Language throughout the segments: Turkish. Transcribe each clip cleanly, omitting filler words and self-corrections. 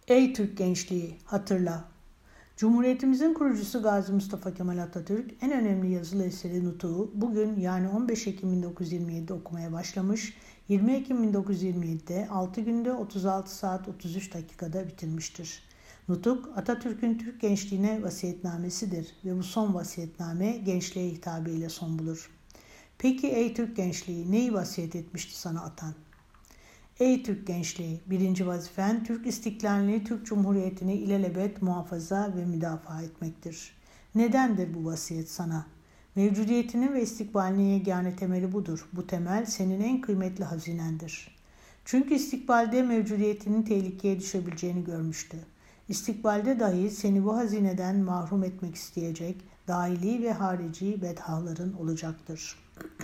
Ey Türk gençliği, hatırla. Cumhuriyetimizin kurucusu Gazi Mustafa Kemal Atatürk en önemli yazılı eseri Nutuk'u bugün yani 15 Ekim 1927'de okumaya başlamış, 20 Ekim 1927'de 6 günde 36 saat 33 dakikada bitirmiştir. Nutuk, Atatürk'ün Türk gençliğine vasiyetnamesidir ve bu son vasiyetname gençliğe hitabıyla son bulur. Peki ey Türk gençliği, neyi vasiyet etmişti sana atan? Ey Türk gençliği, birinci vazifen Türk istiklalini, Türk Cumhuriyeti'ni ilelebet muhafaza ve müdafaa etmektir. Nedendir bu vasiyet sana? Mevcudiyetinin ve istikbalinin yegane temeli budur. Bu temel senin en kıymetli hazinendir. Çünkü istikbalde mevcudiyetinin tehlikeye düşebileceğini görmüştü. İstikbalde dahi seni bu hazineden mahrum etmek isteyecek dahili ve harici bedhaların olacaktır.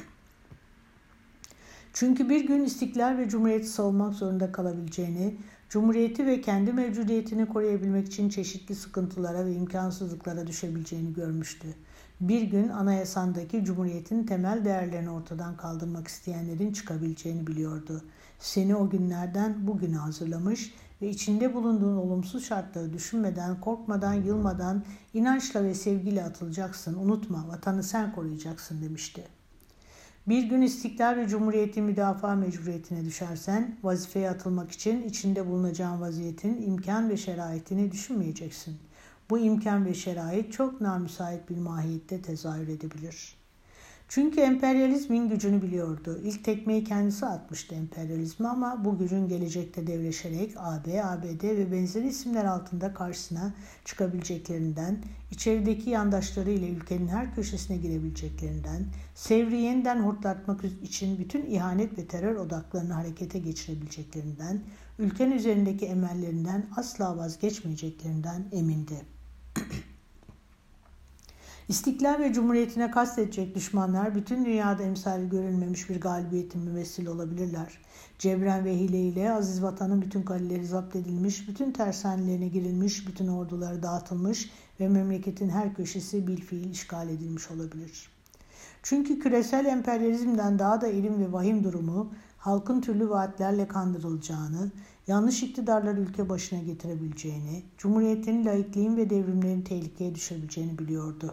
Çünkü bir gün istiklal ve cumhuriyeti savunmak zorunda kalabileceğini, cumhuriyeti ve kendi mevcudiyetini koruyabilmek için çeşitli sıkıntılara ve imkansızlıklara düşebileceğini görmüştü. Bir gün anayasandaki cumhuriyetin temel değerlerini ortadan kaldırmak isteyenlerin çıkabileceğini biliyordu. Seni o günlerden bugüne hazırlamış ve içinde bulunduğun olumsuz şartları düşünmeden, korkmadan, yılmadan, inançla ve sevgiyle atılacaksın. Unutma, vatanı sen koruyacaksın demişti. Bir gün istiklal ve cumhuriyeti müdafaa mecburiyetine düşersen, vazifeye atılmak için içinde bulunacağın vaziyetin imkan ve şeraitini düşünmeyeceksin. Bu imkan ve şerait çok namüsait bir mahiyette tezahür edebilir. Çünkü emperyalizmin gücünü biliyordu. İlk tekmeyi kendisi atmıştı emperyalizme ama bu gücün gelecekte devleşerek AB, ABD ve benzeri isimler altında karşısına çıkabileceklerinden, içerideki yandaşları ile ülkenin her köşesine girebileceklerinden, Sevr'i yeniden hortlatmak için bütün ihanet ve terör odaklarını harekete geçirebileceklerinden, ülkenin üzerindeki emellerinden asla vazgeçmeyeceklerinden emindi. İstiklal ve cumhuriyetine kastedecek düşmanlar bütün dünyada emsali görülmemiş bir galibiyetin mümessili olabilirler. Cebren ve hile ile aziz vatanın bütün kaleleri zapt edilmiş, bütün tersanelerine girilmiş, bütün orduları dağıtılmış ve memleketin her köşesi bilfiil işgal edilmiş olabilir. Çünkü küresel emperyalizmden daha da ilim ve vahim durumu, halkın türlü vaatlerle kandırılacağını, yanlış iktidarları ülke başına getirebileceğini, cumhuriyetin, laikliğin ve devrimlerin tehlikeye düşebileceğini biliyordu.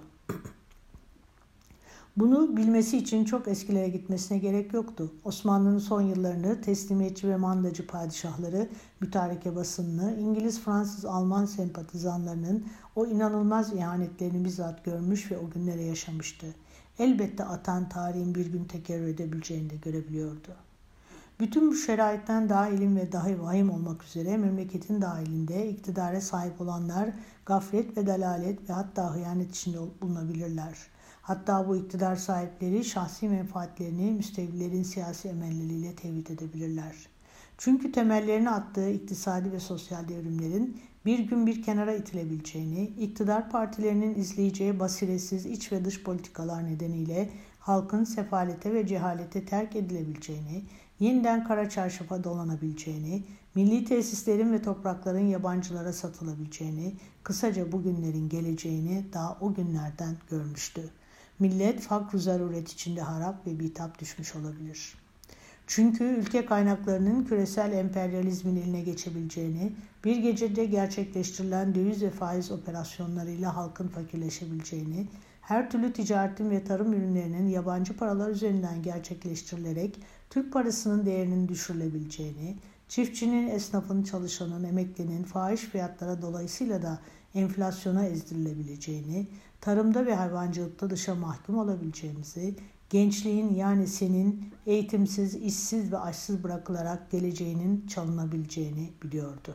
Bunu bilmesi için çok eskilere gitmesine gerek yoktu. Osmanlı'nın son yıllarını teslimiyetçi ve mandacı padişahları, mütareke basınını, İngiliz, Fransız, Alman sempatizanlarının o inanılmaz ihanetlerini bizzat görmüş ve o günlere yaşamıştı. Elbette atan tarihin bir gün tekerrür edebileceğini de görebiliyordu. Bütün bu şeraitten daha ilim ve daha vahim olmak üzere memleketin dahilinde iktidara sahip olanlar gaflet ve dalalet ve hatta hıyanet içinde bulunabilirler. Hatta bu iktidar sahipleri şahsi menfaatlerini müstevlilerin siyasi emelleriyle tevhid edebilirler. Çünkü temellerini attığı iktisadi ve sosyal devrimlerin bir gün bir kenara itilebileceğini, iktidar partilerinin izleyeceği basiretsiz iç ve dış politikalar nedeniyle halkın sefalete ve cehalete terk edilebileceğini, yeniden kara çarşafa dolanabileceğini, milli tesislerin ve toprakların yabancılara satılabileceğini, kısaca bugünlerin geleceğini daha o günlerden görmüştü. Millet fakr-ı zaruret içinde harap ve bitap düşmüş olabilir. Çünkü ülke kaynaklarının küresel emperyalizmin eline geçebileceğini, bir gecede gerçekleştirilen döviz ve faiz operasyonlarıyla halkın fakirleşebileceğini, her türlü ticaretin ve tarım ürünlerinin yabancı paralar üzerinden gerçekleştirilerek Türk parasının değerinin düşürülebileceğini, çiftçinin, esnafın, çalışanın, emeklinin fahiş fiyatlara dolayısıyla da enflasyona ezdirilebileceğini, tarımda ve hayvancılıkta dışa mahkum olabileceğimizi, gençliğin yani senin eğitimsiz, işsiz ve açsız bırakılarak geleceğinin çalınabileceğini biliyordu.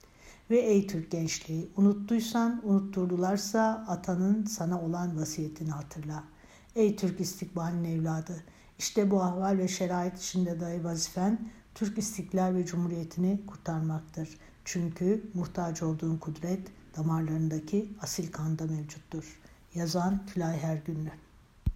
Ve ey Türk gençliği, unuttuysan, unutturdularsa atanın sana olan vasiyetini hatırla. Ey Türk istikbalinin evladı, işte bu ahval ve şerait içinde dahi vazifen Türk istiklal ve cumhuriyetini kurtarmaktır. Çünkü muhtaç olduğun kudret damarlarındaki asil kanda mevcuttur. Yazan Tülay Hergünlü.